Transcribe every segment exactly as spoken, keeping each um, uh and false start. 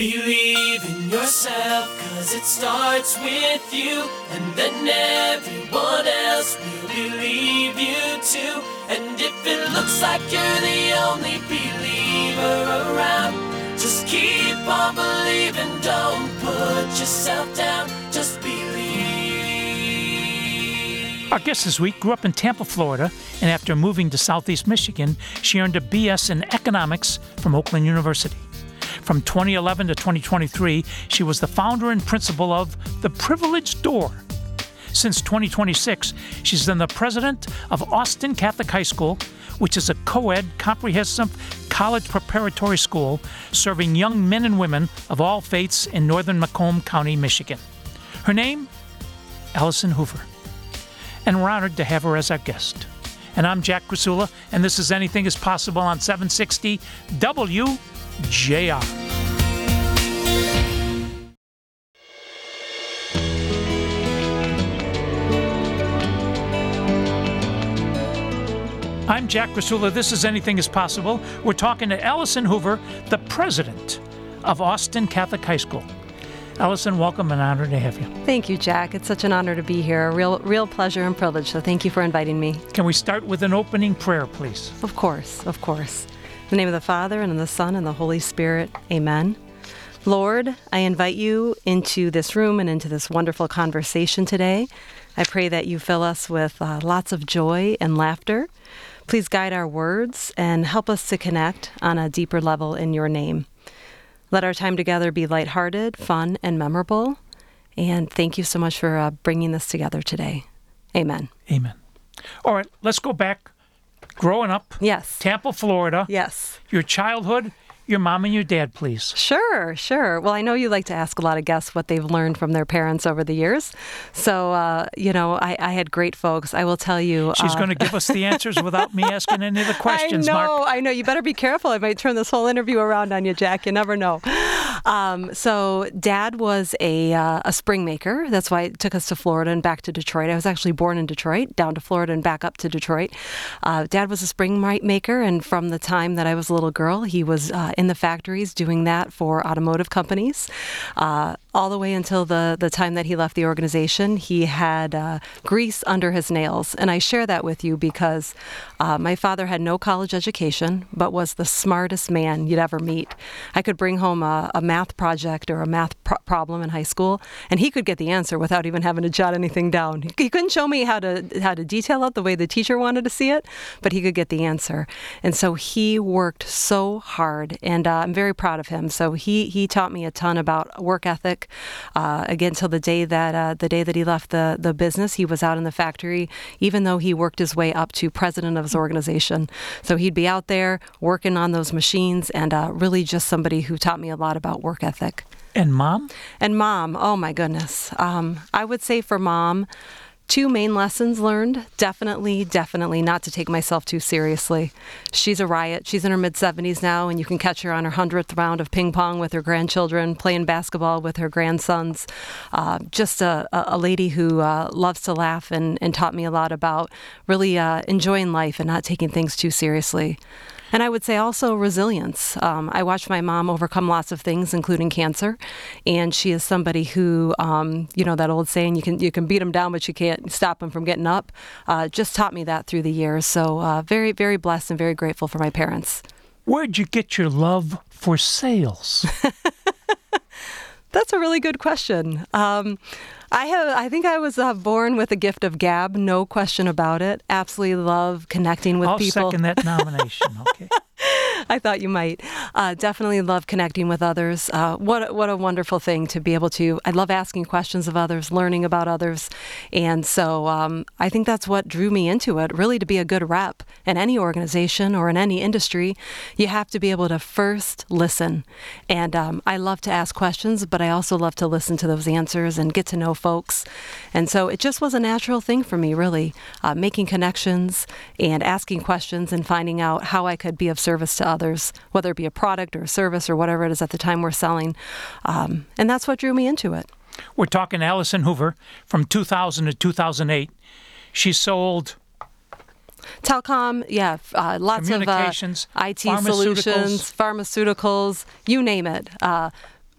Believe in yourself, cause it starts with you, and then everyone else will believe you too. And if it looks like you're the only believer around, just keep on believing, don't put yourself down, just believe. Our guest this week grew up in Tampa, Florida, and after moving to Southeast Michigan, she earned a B S in economics from Oakland University. From twenty eleven to twenty twenty-three, she was the founder and principal of The Privileged Door. Since twenty twenty-six, she's been the president of Austin Catholic High School, which is a co-ed, comprehensive college preparatory school serving young men and women of all faiths in northern Macomb County, Michigan. Her name? Allison Hoover. And we're honored to have her as our guest. And I'm Jack Krasula, and this is Anything is Possible on seven sixty W J R. I'm Jack Krasula. This is Anything is Possible. We're talking to Allison Hoover, the president of Austin Catholic High School. Allison, welcome, and honor to have you. Thank you, Jack. It's such an honor to be here. A real, real pleasure and privilege, so thank you for inviting me. Can we start with an opening prayer, please? Of course, of course. In the name of the Father, and of the Son, and the Holy Spirit, amen. Lord, I invite you into this room and into this wonderful conversation today. I pray that you fill us with uh, lots of joy and laughter. Please guide our words and help us to connect on a deeper level in your name. Let our time together be lighthearted, fun, and memorable. And thank you so much for uh, bringing this together today. Amen. Amen. All right, let's go back. Growing up. Yes. Tampa, Florida. Yes. Your childhood, your mom and your dad, please. Sure, sure. Well, I know you like to ask a lot of guests what they've learned from their parents over the years. So, uh, you know, I, I had great folks. I will tell you. She's uh, going to give us the answers without me asking any of the questions, I know, Mark. I know. You better be careful. I might turn this whole interview around on you, Jack. You never know. Um, so Dad was a uh, a spring maker. That's why it took us to Florida and back to Detroit. I was actually born in Detroit, down to Florida and back up to Detroit. Uh, Dad was a spring maker, and from the time that I was a little girl, he was uh, in the factories doing that for automotive companies. Uh, all the way until the, the time that he left the organization, he had uh, grease under his nails. And I share that with you because uh, my father had no college education, but was the smartest man you'd ever meet. I could bring home a, a math project or a math pro- problem in high school, and he could get the answer without even having to jot anything down. He, he couldn't show me how to how to detail it the way the teacher wanted to see it, but he could get the answer. And so he worked so hard, and uh, I'm very proud of him. So he he taught me a ton about work ethic. Uh, again, till the day that uh, the day that he left the the business, he was out in the factory, even though he worked his way up to president of his organization. So he'd be out there working on those machines, and uh, really just somebody who taught me a lot about work ethic. And Mom? And Mom, oh my goodness. Um, I would say for Mom, two main lessons learned. Definitely, definitely not to take myself too seriously. She's a riot. She's in her mid-seventies now, and you can catch her on her hundredth round of ping pong with her grandchildren, playing basketball with her grandsons. Uh, just a, a lady who uh, loves to laugh and, and taught me a lot about really uh, enjoying life and not taking things too seriously. And I would say also resilience. Um, I watched my mom overcome lots of things, including cancer. And she is somebody who, um, you know, that old saying, you can you can beat them down, but you can't stop them from getting up, uh, just taught me that through the years. So uh, very, very blessed and very grateful for my parents. Where'd you get your love for sales? That's a really good question. Um, I have. I think I was uh, born with a gift of gab, no question about it. Absolutely love connecting with I'll people. I'll second that nomination, okay. I thought you might. Uh, definitely love connecting with others. Uh, what what a wonderful thing to be able to. I love asking questions of others, learning about others, and so um, I think that's what drew me into it. Really, to be a good rep in any organization or in any industry, you have to be able to first listen. And um, I love to ask questions, but I also love to listen to those answers and get to know folks. And so it just was a natural thing for me, really, uh, making connections and asking questions and finding out how I could be of service to others, whether it be a product or a service or whatever it is at the time we're selling. Um, and that's what drew me into it. We're talking Allison Hoover from two thousand to two thousand eight. She sold telecom, yeah, uh, lots of uh, communications, I T pharmaceuticals. solutions, pharmaceuticals, you name it. Uh,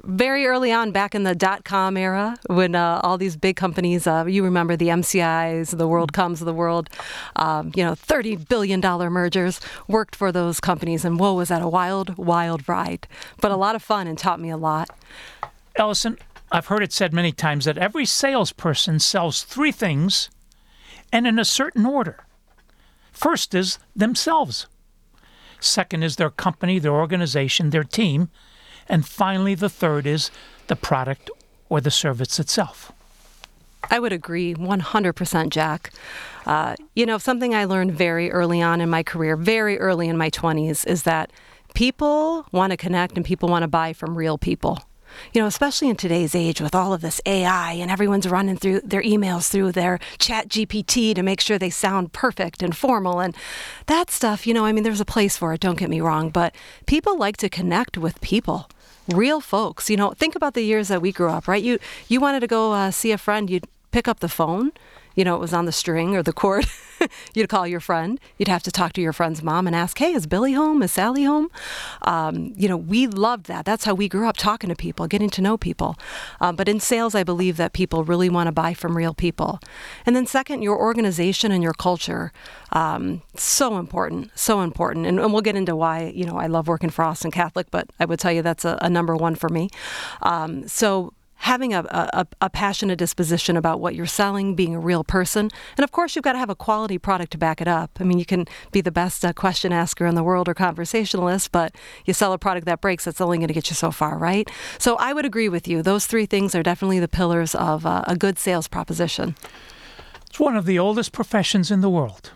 very early on, back in the dot-com era, when uh, all these big companies, uh, you remember the M C Is, the WorldComs of the world, um, you know, thirty billion dollars mergers, worked for those companies. And whoa, was that a wild, wild ride. But a lot of fun and taught me a lot. Ellison, I've heard it said many times that every salesperson sells three things, and in a certain order. First is themselves. Second is their company, their organization, their team. And finally, the third is the product or the service itself. I would agree one hundred percent, Jack. Uh, you know, something I learned very early on in my career, very early in my twenties, is that people want to connect and people want to buy from real people. You know, especially in today's age with all of this A I and everyone's running through their emails through their Chat G P T to make sure they sound perfect and formal and that stuff, you know, I mean, there's a place for it, don't get me wrong, but people like to connect with people, real folks. You know, think about the years that we grew up, right? You you wanted to go uh, see a friend, you'd pick up the phone. You know, it was on the string or the cord. You'd call your friend. You'd have to talk to your friend's mom and ask, hey, is Billy home? Is Sally home? Um, you know, we loved that. That's how we grew up, talking to people, getting to know people. Um, but in sales, I believe that people really want to buy from real people. And then second, your organization and your culture. Um, so important, so important. And, and we'll get into why, you know, I love working for Austin Catholic, but I would tell you that's a, a number one for me. Um, so having a, a, a passionate disposition about what you're selling, being a real person. And of course, you've got to have a quality product to back it up. I mean, you can be the best uh, question asker in the world or conversationalist, but you sell a product that breaks, that's only going to get you so far, right? So I would agree with you. Those three things are definitely the pillars of uh, a good sales proposition. It's one of the oldest professions in the world.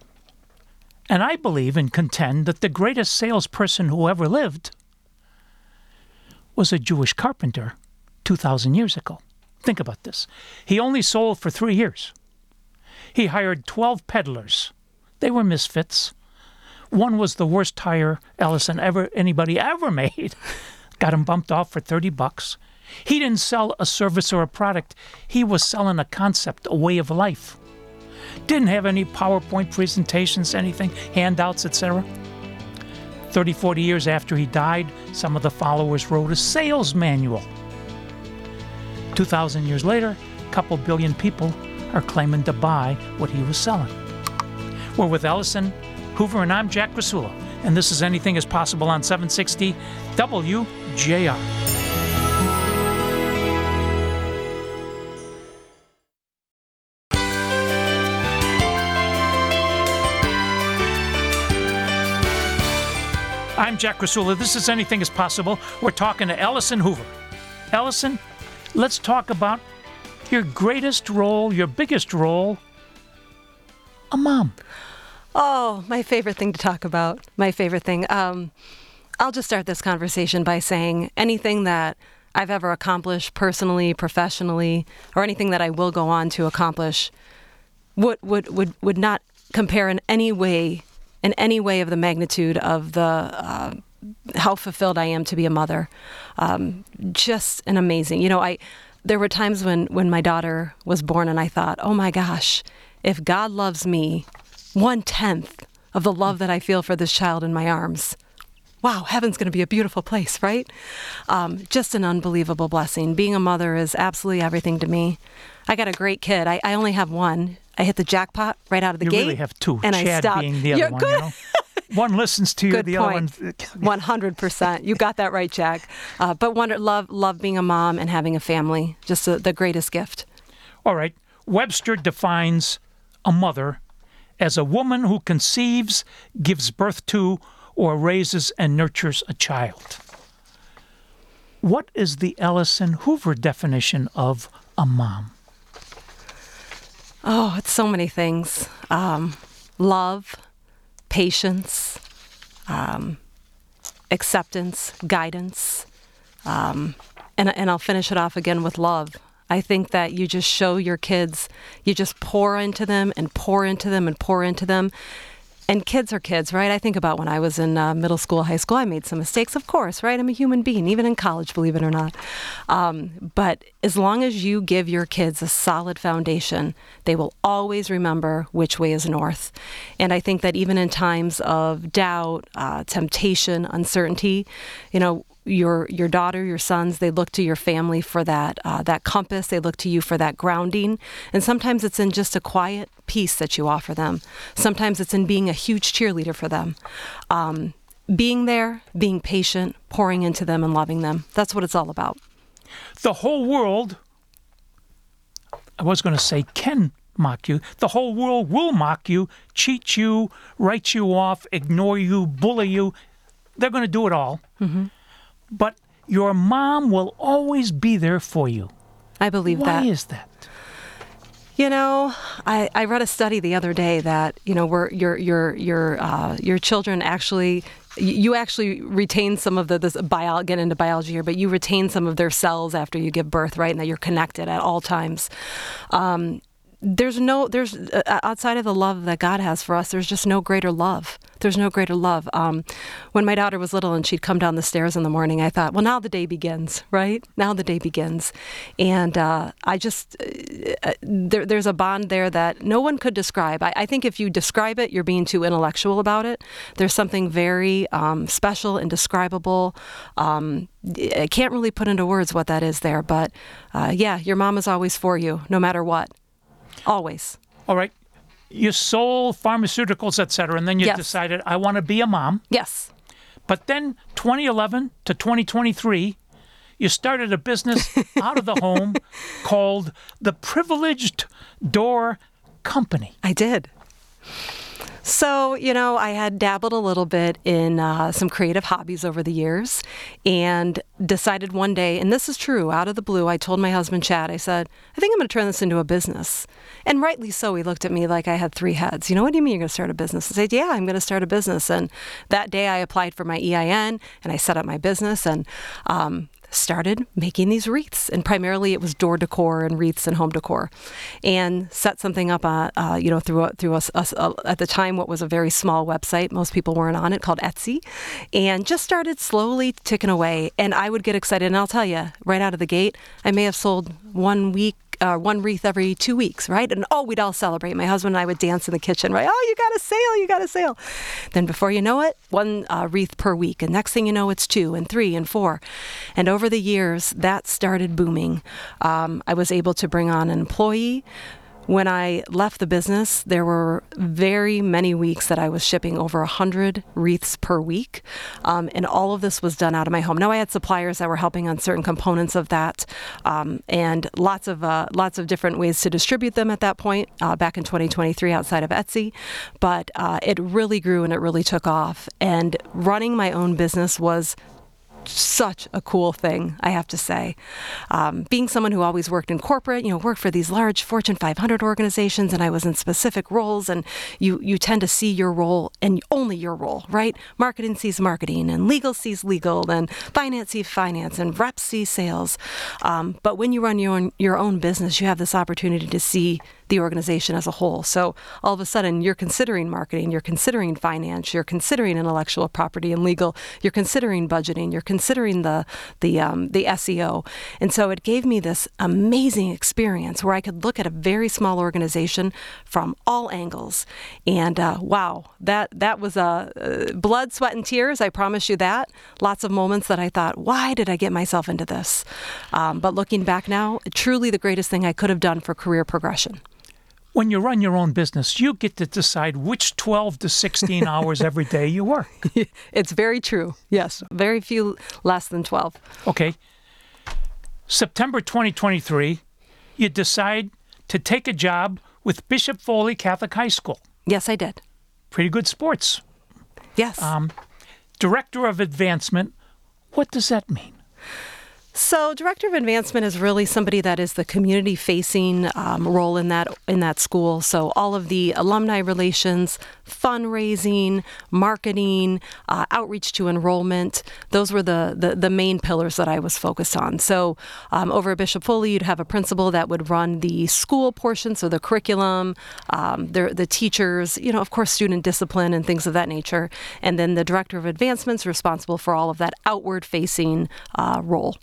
And I believe and contend that the greatest salesperson who ever lived was a Jewish carpenter two thousand years ago. Think about this. He only sold for three years. He hired twelve peddlers. They were misfits. One was the worst hire Ellison ever anybody ever made. Got him bumped off for thirty bucks. He didn't sell a service or a product. He was selling a concept, a way of life. Didn't have any PowerPoint presentations, anything, handouts, et cetera. thirty, forty years after he died, some of the followers wrote a sales manual. two thousand years later, a couple billion people are claiming to buy what he was selling. We're with Ellison Hoover, and I'm Jack Krasula, and this is Anything is Possible on seven sixty W J R. I'm Jack Krasula. This is Anything is Possible. We're talking to Ellison Hoover. Ellison, let's talk about your greatest role, your biggest role, a mom. Oh, my favorite thing to talk about. My favorite thing. Um, I'll just start this conversation by saying anything that I've ever accomplished personally, professionally, or anything that I will go on to accomplish would would would, would not compare in any way, in any way of the magnitude of the uh, how fulfilled I am to be a mother. Um, just an amazing, you know, I, there were times when, when my daughter was born and I thought, oh my gosh, if God loves me one tenth of the love that I feel for this child in my arms, wow, heaven's going to be a beautiful place, right? Um, just an unbelievable blessing. Being a mother is absolutely everything to me. I got a great kid. I, I only have one. I hit the jackpot right out of the you gate. You really have two. And Chad I stopped. being the other You're one, good. you know? One listens to you, Good the point. other one... one hundred percent. You got that right, Jack. Uh, but wonder, love love being a mom and having a family. Just a, the greatest gift. All right. Webster defines a mother as a woman who conceives, gives birth to, or raises and nurtures a child. What is the Ellison Hoover definition of a mom? Oh, it's so many things. Um, love, patience, um, acceptance, guidance, um, and, and I'll finish it off again with love. I think that you just show your kids, you just pour into them and pour into them and pour into them. And kids are kids, right? I think about when I was in uh, middle school, high school, I made some mistakes, of course, right? I'm a human being, even in college, believe it or not. Um, but as long as you give your kids a solid foundation, they will always remember which way is north. And I think that even in times of doubt, uh, temptation, uncertainty, you know, your your daughter, your sons, they look to your family for that uh, that compass. They look to you for that grounding. And sometimes it's in just a quiet peace that you offer them. Sometimes it's in being a huge cheerleader for them. Um, being there, being patient, pouring into them and loving them. That's what it's all about. The whole world, I was going to say can mock you. The whole world will mock you, cheat you, write you off, ignore you, bully you. They're going to do it all. Mm-hmm. But your mom will always be there for you. I believe Why that. Why is that? You know, I, I read a study the other day that, you know, where your your your uh, your children actually, you actually retain some of the, this bio, get into biology here, but you retain some of their cells after you give birth, right? And that you're connected at all times. Um, There's no, there's uh, outside of the love that God has for us, there's just no greater love. There's no greater love. Um, when my daughter was little and she'd come down the stairs in the morning, I thought, well, now the day begins, right? Now the day begins. And uh, I just, uh, there, there's a bond there that no one could describe. I, I think if you describe it, you're being too intellectual about it. There's something very um, special, indescribable. Um, I can't really put into words what that is there. But uh, yeah, your mom is always for you, no matter what. Always. All right. You sold pharmaceuticals, et cetera, and then you Yes. decided, I want to be a mom. Yes. But then twenty eleven to twenty twenty-three, you started a business out of the home called the Privileged Door Company. I did. So, you know, I had dabbled a little bit in uh, some creative hobbies over the years and decided one day, and this is true, out of the blue, I told my husband, Chad, I said, I think I'm going to turn this into a business. And rightly so, he looked at me like I had three heads. You know, what do you mean you're going to start a business? I said, yeah, I'm going to start a business. And that day I applied for my E I N and I set up my business and um, started making these wreaths. And primarily it was door decor and wreaths and home decor. And set something up, uh, uh, you know, through, a, through a, a, a, at the time, what was a very small website. Most people weren't on it, called Etsy. And just started slowly ticking away. And I would get excited. And I'll tell you, right out of the gate, I may have sold one week Uh, one wreath every two weeks, right? And oh, we'd all celebrate. My husband and I would dance in the kitchen, right? Oh, you got a sale, you got a sale. Then before you know it, one uh, wreath per week. And next thing you know, it's two and three and four. And over the years, that started booming. Um, I was able to bring on an employee. When I left the business, there were very many weeks that I was shipping over one hundred wreaths per week. Um, and all of this was done out of my home. Now, I had suppliers that were helping on certain components of that, um, and lots of uh, lots of different ways to distribute them at that point, uh, back in twenty twenty-three outside of Etsy. But uh, it really grew and it really took off. And running my own business was such a cool thing, I have to say. Um, being someone who always worked in corporate, you know, worked for these large Fortune five hundred organizations, and I was in specific roles, and you you tend to see your role and only your role, right? Marketing sees marketing, and legal sees legal, and finance sees finance, and reps see sales. Um, but when you run your own, your own business, you have this opportunity to see the organization as a whole. So all of a sudden, you're considering marketing, you're considering finance, you're considering intellectual property and legal, you're considering budgeting, you're considering the the um, the S E O. And so it gave me this amazing experience where I could look at a very small organization from all angles. And uh, wow, that that was a uh, uh, blood, sweat, and tears. I promise you that. Lots of moments that I thought, why did I get myself into this? Um, but looking back now, truly the greatest thing I could have done for career progression. When you run your own business, you get to decide which twelve to sixteen hours every day you work. It's very true. Yes. Very few less than twelve. Okay. September twenty twenty-three, you decide to take a job with Bishop Foley Catholic High School. Yes, I did. Pretty good sports. Yes. Um, Director of Advancement. What does that mean? So, Director of Advancement is really somebody that is the community-facing um, role in that in that school. So, all of the alumni relations, fundraising, marketing, uh, outreach to enrollment, those were the, the the main pillars that I was focused on. So, um, over at Bishop Foley, you'd have a principal that would run the school portion, so the curriculum, um, the the teachers, you know, of course, student discipline and things of that nature, and then the Director of Advancement is responsible for all of that outward-facing uh, role.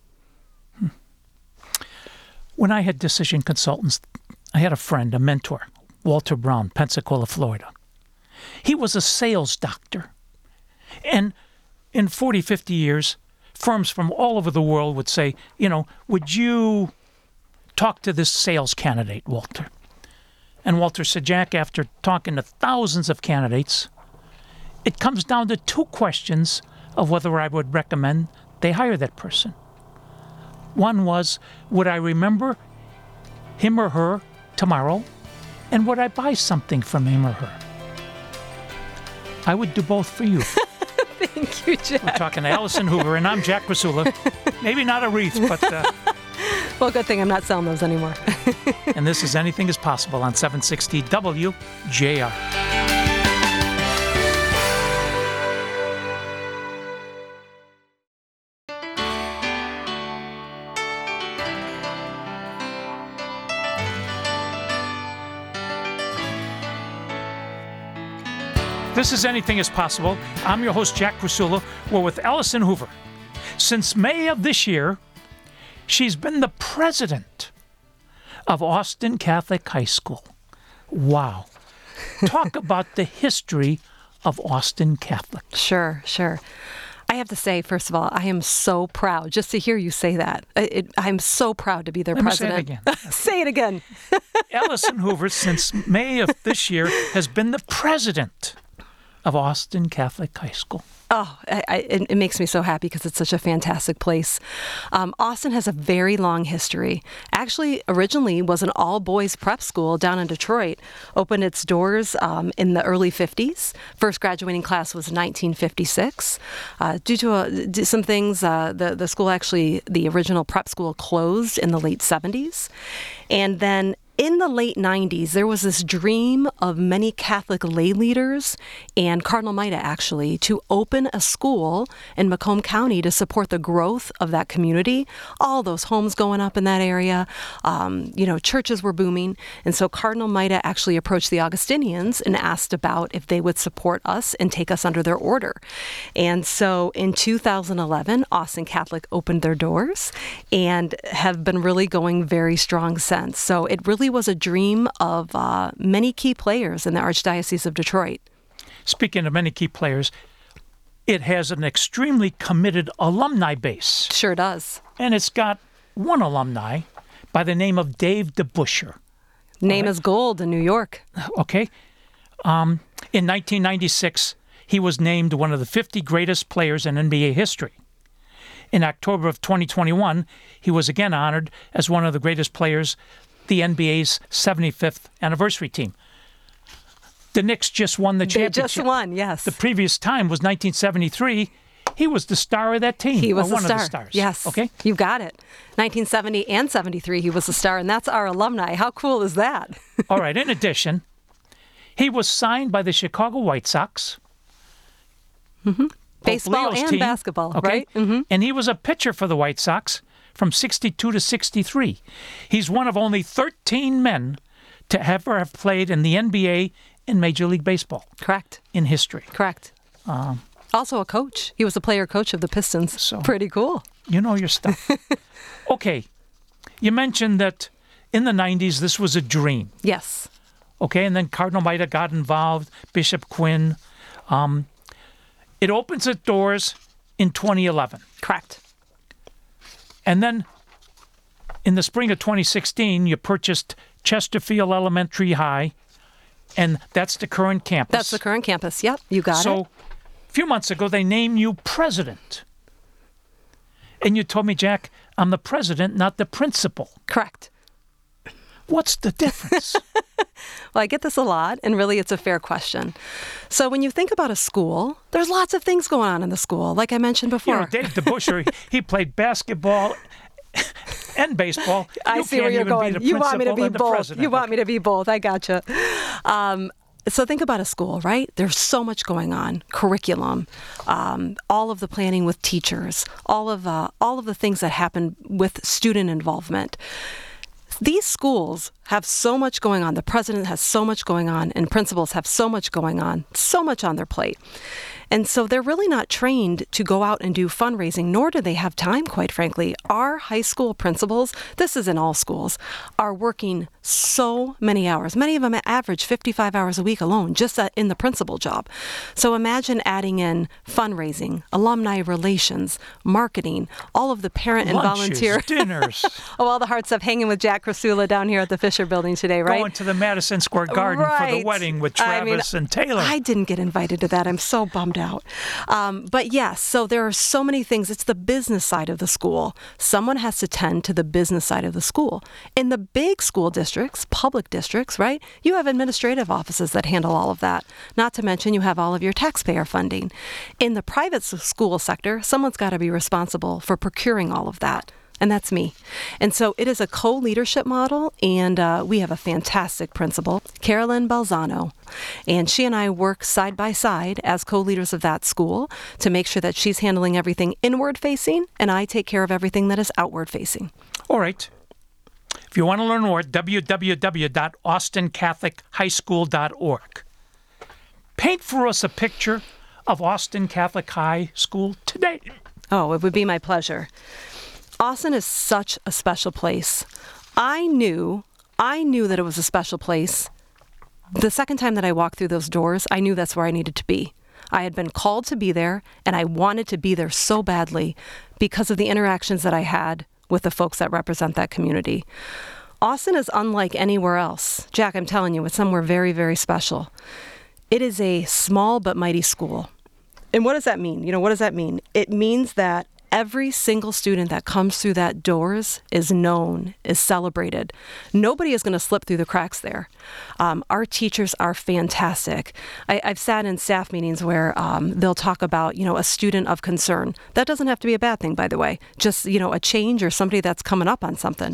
When I had decision consultants, I had a friend, a mentor, Walter Brown, Pensacola, Florida. He was a sales doctor. And in forty, fifty years, firms from all over the world would say, you know, would you talk to this sales candidate, Walter? And Walter said, Jack, after talking to thousands of candidates, it comes down to two questions of whether I would recommend they hire that person. One was, would I remember him or her tomorrow? And would I buy something from him or her? I would do both for you. Thank you, Jack. We're talking to Allison Hoover, and I'm Jack Krasula. Maybe not a wreath, but... Uh, well, good thing I'm not selling those anymore. And this is Anything is Possible on seven sixty W J R. This is Anything is Possible. I'm your host, Jack Krasula. We're with Allison Hoover. Since May of this year, she's been the president of Austin Catholic High School. Wow. Talk about the history of Austin Catholic. Sure, sure. I have to say, first of all, I am so proud just to hear you say that. It, it, I'm so proud to be their Let president. Me say it again. Say it again. Allison Hoover, since May of this year, has been the president of Austin Catholic High School. Oh, I, I, it, it makes me so happy because it's such a fantastic place. Um, Austin has a very long history. Actually, originally was an all-boys prep school down in Detroit. Opened its doors um, in the early fifties. First graduating class was nineteen fifty-six. Uh, due to uh, some things, uh, the, the school actually, the original prep school closed in the late seventies. And then in the late nineties, there was this dream of many Catholic lay leaders and Cardinal Maida, actually, to open a school in Macomb County to support the growth of that community. All those homes going up in that area, um, you know, churches were booming. And so Cardinal Maida actually approached the Augustinians and asked about if they would support us and take us under their order. And so in two thousand eleven, Austin Catholic opened their doors and have been really going very strong since. So it really was a dream of uh, many key players in the Archdiocese of Detroit. Speaking of many key players, it has an extremely committed alumni base. Sure does. And it's got one alumni by the name of Dave DeBuscher. Name right. is gold in New York. Okay. Um, in nineteen ninety-six, he was named one of the fifty greatest players in N B A history. In October of twenty twenty-one, he was again honored as one of the greatest players, the N B A's seventy-fifth anniversary team. The Knicks just won the They championship. just won, yes. The previous time was nineteen seventy-three. He was the star of that team. He was or the one star. of the stars. Yes. Okay. You got it. nineteen seventy and seventy-three, he was the star, and that's our alumni. How cool is that? All right. In addition, he was signed by the Chicago White Sox. Mm-hmm. Baseball Leo's and team, basketball, okay? right? Mm-hmm. And he was a pitcher for the White Sox from sixty-two to sixty-three. He's one of only thirteen men to ever have played in the N B A in Major League Baseball. Correct. In history. Correct. Um, also a coach. He was a player coach of the Pistons. So, pretty cool. You know your stuff. Okay. You mentioned that in the nineties, this was a dream. Yes. Okay, and then Cardinal Maida got involved, Bishop Quinn. Um, it opens its doors in twenty eleven. Correct. And then in the spring of twenty sixteen, you purchased Chesterfield Elementary High, and that's the current campus. That's the current campus. Yep, you got so, it. So a few months ago, they named you president. And you told me, Jack, I'm the president, not the principal. Correct. What's the difference? Well, I get this a lot, and really it's a fair question. So when you think about a school, there's lots of things going on in the school, like I mentioned before. You know, Dave DeBuscher, he, he played basketball and baseball. I you see where you're going. You want me to be both. You want me to be both. I gotcha. Um, so think about a school, right? There's so much going on. Curriculum, um, all of the planning with teachers, all of uh, all of the things that happen with student involvement. These schools have so much going on. The president has so much going on, and principals have so much going on, so much on their plate. And so they're really not trained to go out and do fundraising, nor do they have time, quite frankly. Our high school principals, this is in all schools, are working so many hours. Many of them average fifty-five hours a week alone, just in the principal job. So imagine adding in fundraising, alumni relations, marketing, all of the parent and Lunches, volunteer dinners. Oh, all the hard stuff, hanging with Jack Krasula down here at the Fisher Building today, right? Going to the Madison Square Garden for the Right. wedding with I mean, Travis and Taylor. I didn't get invited to that. I'm so bummed out. Um, but yes, so there are so many things. It's the business side of the school. Someone has to tend to the business side of the school. In the big school districts, public districts, right, you have administrative offices that handle all of that. Not to mention you have all of your taxpayer funding. In the private s- school sector, someone's got to be responsible for procuring all of that. And that's me. And so it is a co-leadership model, and uh, we have a fantastic principal, Carolyn Balzano. And she and I work side by side as co-leaders of that school to make sure that she's handling everything inward-facing, and I take care of everything that is outward-facing. All right. If you want to learn more, w w w dot austin catholic high school dot org. Paint for us a picture of Austin Catholic High School today. Oh, it would be my pleasure. Austin is such a special place. I knew, I knew that it was a special place. The second time that I walked through those doors, I knew that's where I needed to be. I had been called to be there, and I wanted to be there so badly because of the interactions that I had with the folks that represent that community. Austin is unlike anywhere else. Jack, I'm telling you, it's somewhere very, very special. It is a small but mighty school. And what does that mean? You know, what does that mean? It means that every single student that comes through that doors is known, is celebrated. Nobody is going to slip through the cracks there. Um, our teachers are fantastic. I, I've sat in staff meetings where um, they'll talk about, you know, a student of concern. That doesn't have to be a bad thing, by the way. Just, you know, a change or somebody that's coming up on something.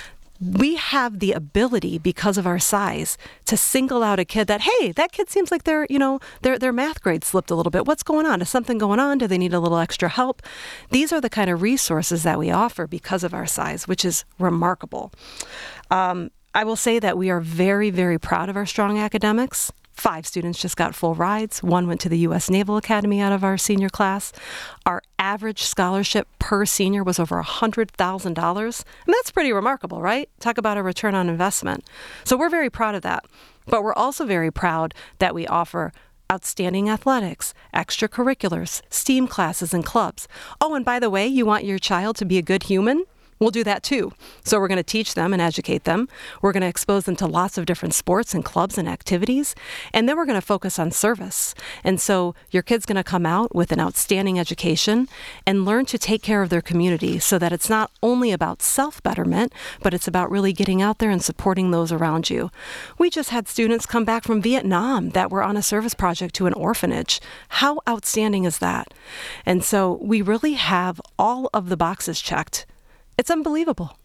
We have the ability, because of our size, to single out a kid that, hey, that kid seems like their, you know, their their math grade slipped a little bit. What's going on? Is something going on? Do they need a little extra help? These are the kind of resources that we offer because of our size, which is remarkable. Um, I will say that we are very, very proud of our strong academics. Five students just got full rides. One went to the U S Naval Academy out of our senior class. Our average scholarship per senior was over one hundred thousand dollars. And that's pretty remarkable, right? Talk about a return on investment. So we're very proud of that. But we're also very proud that we offer outstanding athletics, extracurriculars, STEAM classes, and clubs. Oh, and by the way, you want your child to be a good human? We'll do that too. So we're going to teach them and educate them. We're going to expose them to lots of different sports and clubs and activities. And then we're going to focus on service. And so your kid's going to come out with an outstanding education and learn to take care of their community so that it's not only about self-betterment, but it's about really getting out there and supporting those around you. We just had students come back from Vietnam that were on a service project to an orphanage. How outstanding is that? And so we really have all of the boxes checked. It's unbelievable.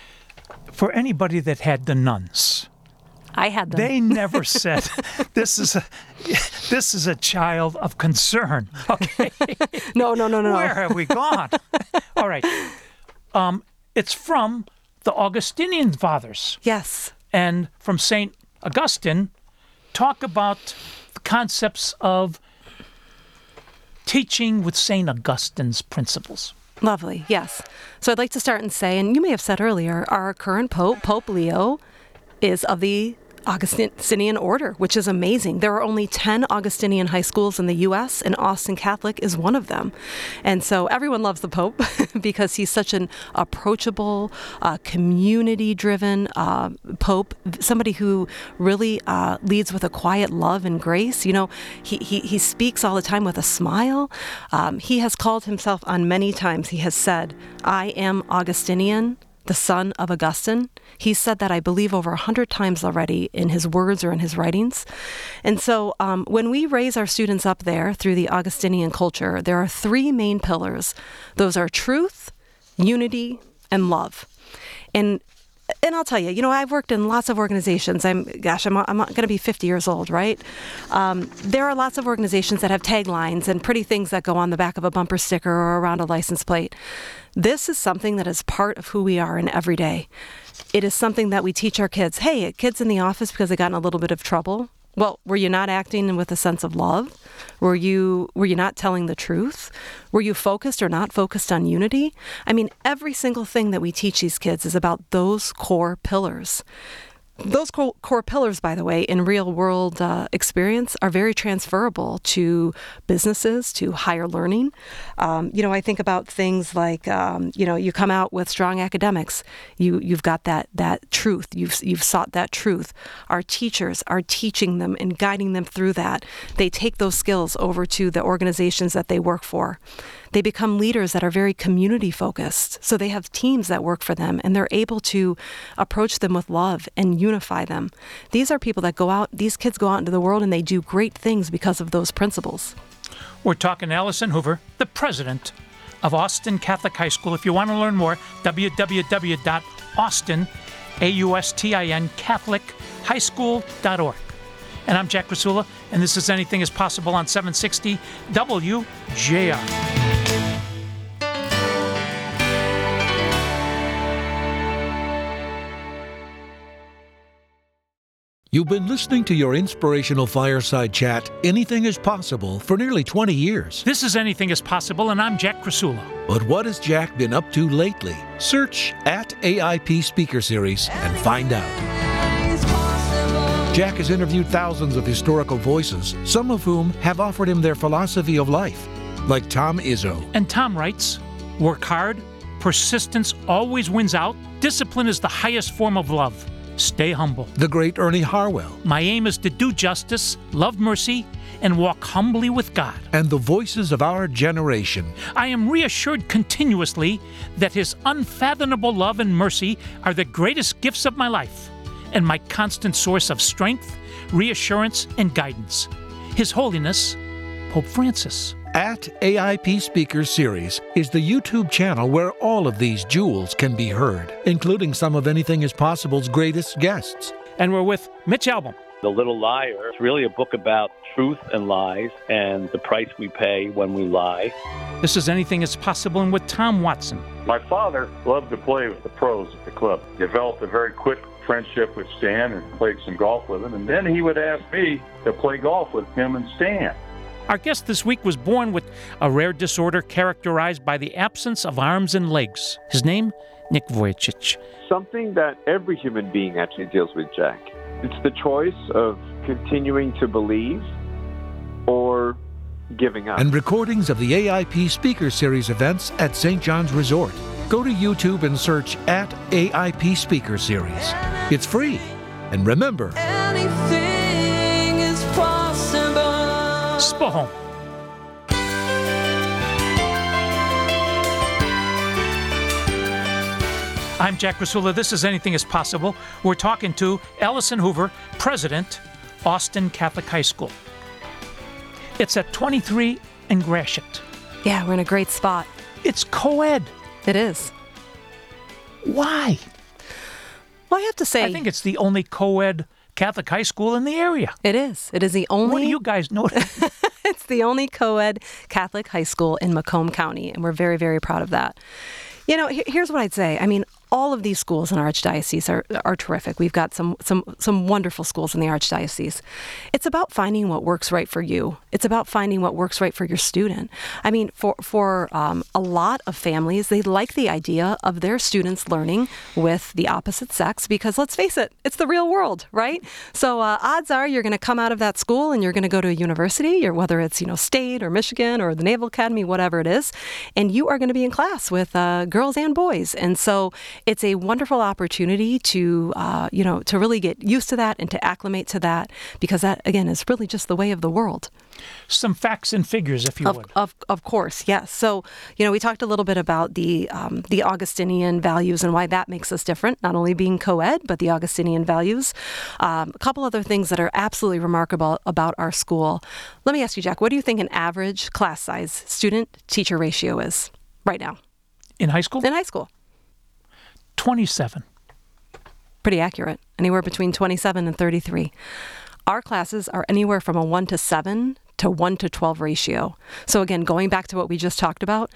For anybody that had the nuns, I had them. they never said, this is a this is a child of concern. Okay. No, no, no, no. Where have we gone? All right. Um, it's from the Augustinian fathers. Yes. And from Saint Augustine, talk about the concepts of teaching with Saint Augustine's principles. Lovely, yes. So I'd like to start and say, and you may have said earlier, our current Pope, Pope Leo, is of the Augustinian order, which is amazing. There are only ten Augustinian high schools in the U S, and Austin Catholic is one of them. And so everyone loves the Pope because he's such an approachable, uh, community-driven uh, Pope, somebody who really uh, leads with a quiet love and grace. You know, he, he, he speaks all the time with a smile. Um, he has called himself on many times, he has said, I am Augustinian, the son of Augustine. He's said that, I believe, over a hundred times already in his words or in his writings. And so um, when we raise our students up there through the Augustinian culture, there are three main pillars. Those are truth, unity, and love. And and I'll tell you, you know, I've worked in lots of organizations. I'm, gosh, I'm, I'm going to be fifty years old, right? Um, there are lots of organizations that have taglines and pretty things that go on the back of a bumper sticker or around a license plate. This is something that is part of who we are in every day. It is something that we teach our kids. Hey, kids in the office because they got in a little bit of trouble. Well, were you not acting with a sense of love? Were you were you not telling the truth? Were you focused or not focused on unity? I mean, every single thing that we teach these kids is about those core pillars. Those core, core pillars, by the way, in real world uh, experience are very transferable to businesses, to higher learning. Um, you know, I think about things like, um, you know, you come out with strong academics. You, you've got that that truth. You've you've sought that truth. Our teachers are teaching them and guiding them through that. They take those skills over to the organizations that they work for. They become leaders that are very community focused. So they have teams that work for them, and they're able to approach them with love and unify them. These are people that go out, these kids go out into the world and they do great things because of those principles. We're talking to Allison Hoover, the president of Austin Catholic High School. If you want to learn more, w w w dot austin, A U S T I N, Catholic High School dot org. And I'm Jack Krasula, and this is Anything is Possible on seven sixty W J R. You've been listening to your inspirational fireside chat, Anything is Possible, for nearly twenty years. This is Anything is Possible, and I'm Jack Krasula. But what has Jack been up to lately? Search at A I P Speaker Series and find out. Jack has interviewed thousands of historical voices, some of whom have offered him their philosophy of life, like Tom Izzo. And Tom writes, work hard, persistence always wins out, discipline is the highest form of love. Stay humble. The great Ernie Harwell. My aim is to do justice, love mercy, and walk humbly with God. And the voices of our generation. I am reassured continuously that His unfathomable love and mercy are the greatest gifts of my life and my constant source of strength, reassurance, and guidance. His Holiness, Pope Francis. At A I P Speakers Series is the YouTube channel where all of these jewels can be heard, including some of Anything is Possible's greatest guests. And we're with Mitch Albom. The Little Liar is really a book about truth and lies and the price we pay when we lie. This is Anything is Possible, and with Tom Watson. My father loved to play with the pros at the club. Developed a very quick friendship with Stan and played some golf with him. And then he would ask me to play golf with him and Stan. Our guest this week was born with a rare disorder characterized by the absence of arms and legs. His name, Nick Vujicic. Something that every human being actually deals with, Jack. It's the choice of continuing to believe or giving up. And recordings of the A I P Speaker Series events at Saint John's Resort. Go to YouTube and search at A I P Speaker Series. It's free. And remember, Anything is possible. Spohom. I'm Jack Krasula. This is Anything is Possible. We're talking to Allison Hoover, President, Austin Catholic High School. It's at twenty-three and Gratiot. Yeah, we're in a great spot. It's co-ed. It is. Why? Well, I have to say, I think it's the only co-ed Catholic high school in the area. it is. It is the only. What do you guys know? It's the only co-ed Catholic high school in Macomb County, and we're very, very proud of that. You know, here's what I'd say. I mean, all of these schools in our archdiocese are, are terrific. We've got some some some wonderful schools in the archdiocese. It's about finding what works right for you. It's about finding what works right for your student. I mean, for for um, a lot of families, they like the idea of their students learning with the opposite sex because, let's face it, it's the real world, right? So uh, odds are you're going to come out of that school and you're going to go to a university, or whether it's you know State or Michigan or the Naval Academy, whatever it is, and you are going to be in class with uh, girls and boys. And so it's a wonderful opportunity to, uh, you know, to really get used to that and to acclimate to that, because that, again, is really just the way of the world. Some facts and figures, if you Of, would. of, of course, yes. So, you know, we talked a little bit about the um, the Augustinian values and why that makes us different, not only being co-ed, but the Augustinian values. Um, a couple other things that are absolutely remarkable about our school. Let me ask you, Jack, what do you think an average class size student-teacher ratio is right now? In high school? In high school. twenty-seven. Pretty accurate. Anywhere between twenty-seven and thirty-three. Our classes are anywhere from a one to seven to one to twelve ratio. So again, going back to what we just talked about,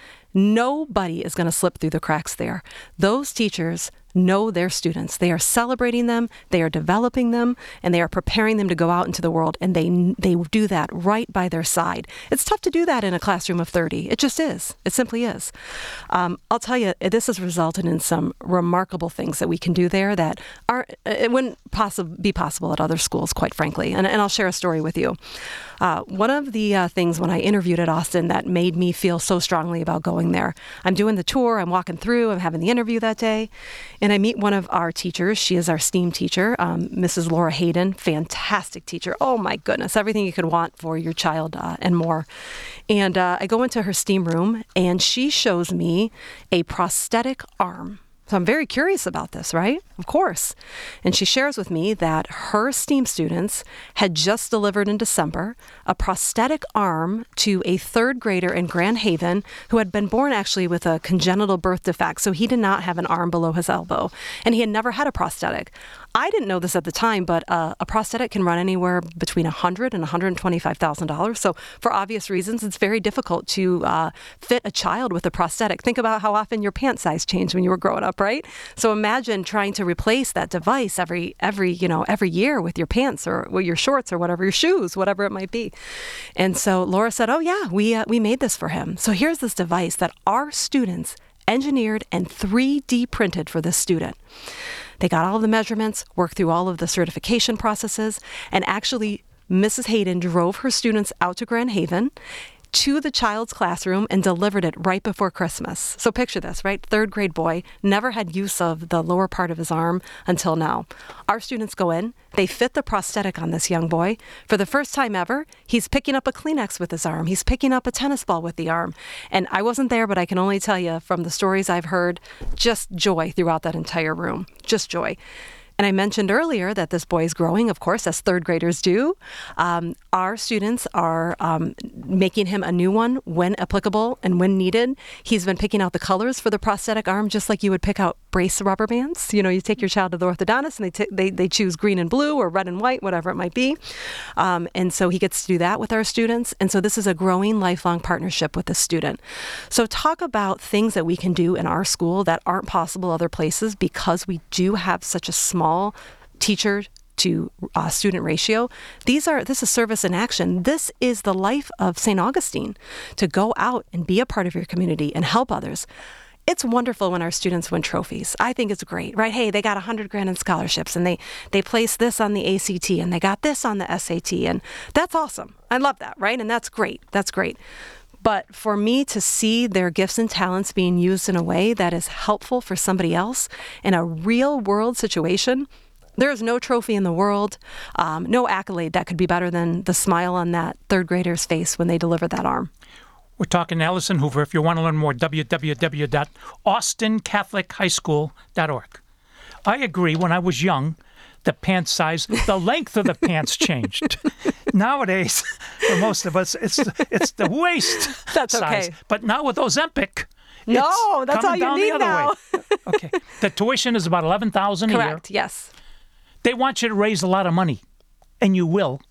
nobody is going to slip through the cracks there. Those teachers know their students. They are celebrating them, they are developing them, and they are preparing them to go out into the world, and they they do that right by their side. It's tough to do that in a classroom of thirty. It just is. It simply is. Um, I'll tell you, this has resulted in some remarkable things that we can do there that are it wouldn't possi- be possible at other schools, quite frankly. And, and I'll share a story with you. Uh, one of the uh, things when I interviewed at Austin that made me feel so strongly about going there, I'm doing the tour, I'm walking through, I'm having the interview that day, and I meet one of our teachers. She is our STEAM teacher, um, Missus Laura Hayden, fantastic teacher. Oh my goodness, everything you could want for your child uh, and more. And uh, I go into her STEAM room, and she shows me a prosthetic arm. So I'm very curious about this, right? Of course. And she shares with me that her STEAM students had just delivered in December a prosthetic arm to a third grader in Grand Haven who had been born actually with a congenital birth defect. So he did not have an arm below his elbow, and he had never had a prosthetic. I didn't know this at the time, but uh, a prosthetic can run anywhere between one hundred thousand dollars and one hundred twenty-five thousand dollars. So for obvious reasons, it's very difficult to uh, fit a child with a prosthetic. Think about how often your pant size changed when you were growing up, right? So imagine trying to replace that device every, every, you know, every year with your pants or with your shorts or whatever, your shoes, whatever it might be. And so Laura said, oh yeah, we, uh, we made this for him. So here's this device that our students engineered and three D printed for this student. They got all of the measurements, worked through all of the certification processes, and actually Missus Hayden drove her students out to Grand Haven to the child's classroom and delivered it right before Christmas. So picture this, right? Third grade boy, never had use of the lower part of his arm until now. Our students go in, they fit the prosthetic on this young boy. For the first time ever, he's picking up a Kleenex with his arm. He's picking up a tennis ball with the arm. And I wasn't there, but I can only tell you from the stories I've heard, just joy throughout that entire room. Just joy. And I mentioned earlier that this boy is growing, of course, as third graders do. Um, our students are um, making him a new one when applicable and when needed. He's been picking out the colors for the prosthetic arm, just like you would pick out brace rubber bands. You know, you take your child to the orthodontist and they, t- they, they choose green and blue or red and white, whatever it might be. Um, and so he gets to do that with our students. And so this is a growing lifelong partnership with the student. So talk about things that we can do in our school that aren't possible other places because we do have such a small teacher to uh, student ratio. These are this is service in action. This is the life of Saint Augustine, to go out and be a part of your community and help others. It's wonderful when our students win trophies. I think it's great, right? Hey, they got a hundred grand in scholarships, and they they placed this on the A C T, and they got this on the S A T, and that's awesome. I love that, right? And that's great. That's great. But for me to see their gifts and talents being used in a way that is helpful for somebody else in a real world situation, there is no trophy in the world, um, no accolade that could be better than the smile on that third grader's face when they deliver that arm. We're talking Allison Hoover. If you want to learn more, w w w dot austin catholic high school dot org. I agree. When I was young, the pant size, the length of the pants changed. Nowadays, for most of us, it's it's the waist That's size. okay. But now with Ozempic, No, it's that's all coming you down need the other now. way. Okay. The tuition is about eleven thousand dollars a year. Correct, yes. They want you to raise a lot of money, and you will.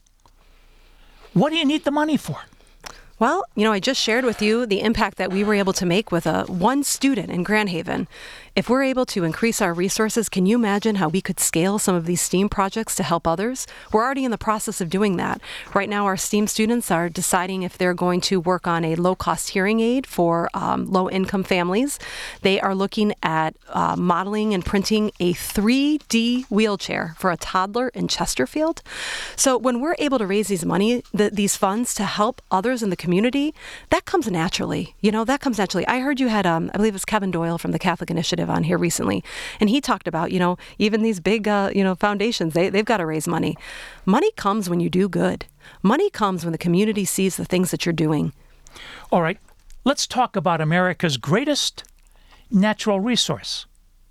What do you need the money for? Well, you know, I just shared with you the impact that we were able to make with a one student in Grand Haven. If we're able to increase our resources, can you imagine how we could scale some of these STEAM projects to help others? We're already in the process of doing that. Right now, our STEAM students are deciding if they're going to work on a low-cost hearing aid for um, low-income families. They are looking at uh, modeling and printing a three D wheelchair for a toddler in Chesterfield. So when we're able to raise these money, the, these funds to help others in the community, that comes naturally. You know, that comes naturally. I heard you had, um, I believe it was Kevin Doyle from the Catholic Initiative on here recently, and he talked about, you know, even these big, uh, you know, foundations, they, they've got to raise money. Money comes when you do good. Money comes when the community sees the things that you're doing. All right, let's talk about America's greatest natural resource,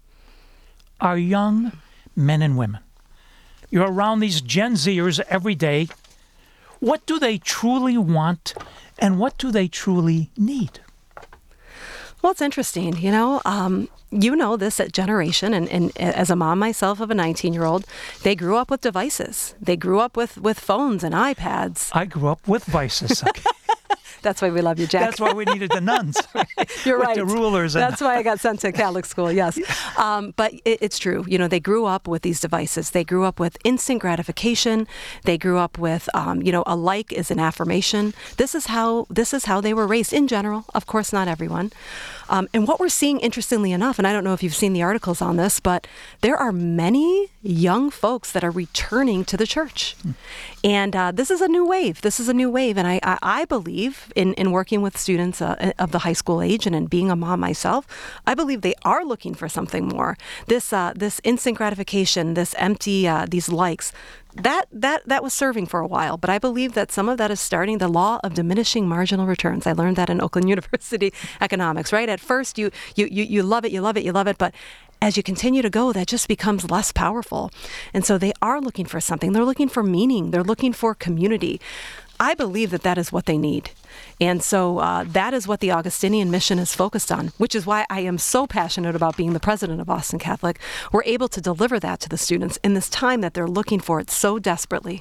our young men and women. You're around these Gen Zers every day. What do they truly want, and what do they truly need? Well, it's interesting, you know. Um, you know this generation, and, and as a mom myself of a nineteen-year-old, they grew up with devices. They grew up with, with phones and iPads. I grew up with vices. Okay. That's why we love you, Jack. That's why we needed the nuns. Right? You're with right. the rulers. And That's why I got sent to Catholic school, yes. Um, but it, it's true. You know, they grew up with these devices. They grew up with instant gratification. They grew up with, um, you know, a like is an affirmation. This is how this is how they were raised in general. Of course, not everyone. Um, and what we're seeing, interestingly enough, and I don't know if you've seen the articles on this, but there are many young folks that are returning to the church. Mm. And uh, this is a new wave. This is a new wave. And I, I, I believe in, in working with students uh, of the high school age and in being a mom myself, I believe they are looking for something more. This uh, this instant gratification, this empty, uh, these likes, that that that was serving for a while, but I believe that some of that is starting the law of diminishing marginal returns. I learned that in Oakland University economics, right? At first you you you, you love it, you love it, you love it, but as you continue to go, that just becomes less powerful. And so they are looking for something. They're looking for meaning. They're looking for community. I believe that that is what they need. And so uh, that is what the Augustinian mission is focused on, which is why I am so passionate about being the president of Austin Catholic. We're able to deliver that to the students in this time that they're looking for it so desperately.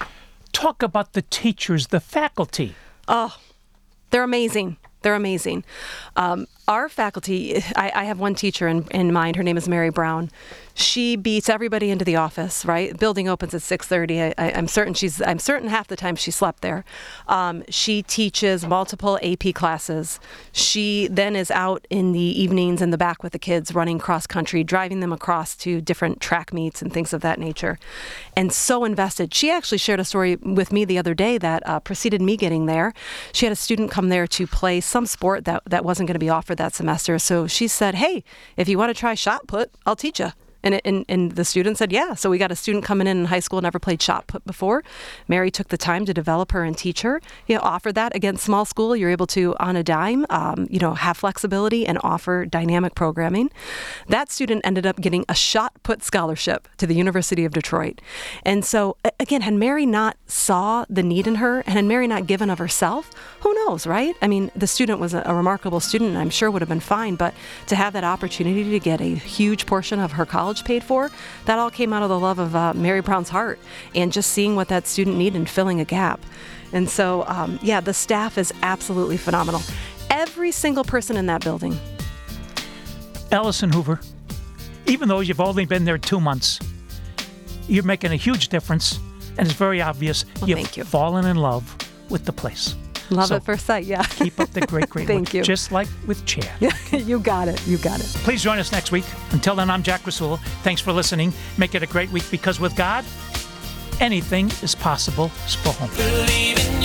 Talk about the teachers, the faculty. Oh, they're amazing. They're amazing. Um, our faculty, I, I have one teacher in, in mind. Her name is Mary Brown. She beats everybody into the office, right? Building opens at six thirty. I, I, I'm certain she's, I'm certain half the time she slept there. Um, she teaches multiple A P classes. She then is out in the evenings in the back with the kids running cross country, driving them across to different track meets and things of that nature. And so invested. She actually shared a story with me the other day that uh, preceded me getting there. She had a student come there to play some sport that, that wasn't going to be offered that semester. So she said, hey, if you want to try shot put, I'll teach you. And, it, and and the student said, yeah. So we got a student coming in in high school, never played shot put before. Mary took the time to develop her and teach her. You know, offer that. Again, small school, you're able to, on a dime, um, you know, have flexibility and offer dynamic programming. That student ended up getting a shot put scholarship to the University of Detroit. And so, again, had Mary not saw the need in her and had Mary not given of herself, who knows, right? I mean, the student was a, a remarkable student and I'm sure would have been fine, but to have that opportunity to get a huge portion of her college paid for, that all came out of the love of uh, Mary Brown's heart and just seeing what that student needed and filling a gap. And so, um, yeah, the staff is absolutely phenomenal. Every single person in that building. Allison Hoover, even though you've only been there two months, you're making a huge difference, and it's very obvious well, you've thank you. fallen in love with the place. Love so at first sight, yeah. Keep up the great, great Thank work. you. Just like with Chad. You got it. You got it. Please join us next week. Until then, I'm Jack Rasul. Thanks for listening. Make it a great week because with God, anything is possible. Spell home. Believe in